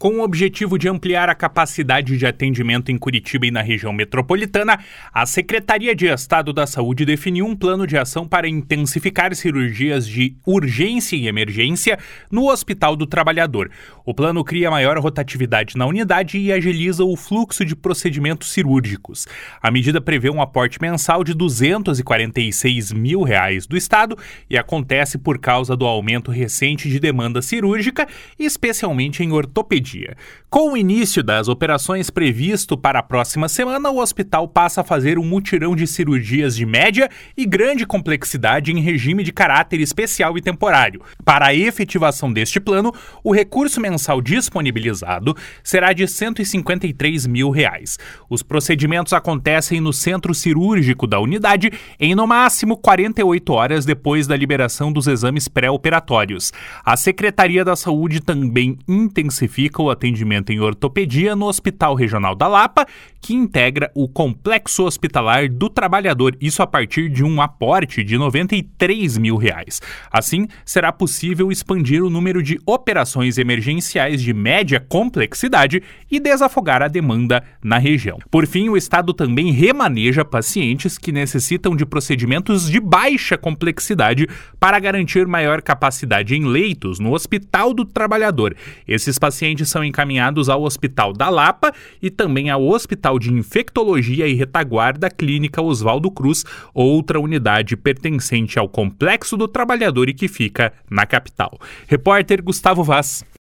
Com o objetivo de ampliar a capacidade de atendimento em Curitiba e na região metropolitana, a Secretaria de Estado da Saúde definiu um plano de ação para intensificar cirurgias de urgência e emergência no Hospital do Trabalhador. O plano cria maior rotatividade na unidade e agiliza o fluxo de procedimentos cirúrgicos. A medida prevê um aporte mensal de R$ 246 mil do Estado e acontece por causa do aumento recente de demanda cirúrgica, especialmente em ortopedia. Com o início das operações previsto para a próxima semana, o hospital passa a fazer um mutirão de cirurgias de média e grande complexidade em regime de caráter especial e temporário. Para a efetivação deste plano, o recurso mensal disponibilizado será de R$ 153 mil. Os procedimentos acontecem no centro cirúrgico da unidade em no máximo 48 horas depois da liberação dos exames pré-operatórios. A Secretaria da Saúde também intensifica o atendimento em ortopedia no Hospital Regional da Lapa, que integra o Complexo Hospitalar do Trabalhador, isso a partir de um aporte de R$ 93 mil. Assim, será possível expandir o número de operações emergenciais de média complexidade e desafogar a demanda na região. Por fim, o Estado também remaneja pacientes que necessitam de procedimentos de baixa complexidade para garantir maior capacidade em leitos no Hospital do Trabalhador. Esses pacientes são encaminhados ao Hospital da Lapa e também ao Hospital de Infectologia e Retaguarda Clínica Oswaldo Cruz, outra unidade pertencente ao Complexo do Trabalhador e que fica na capital. Repórter Gustavo Vaz.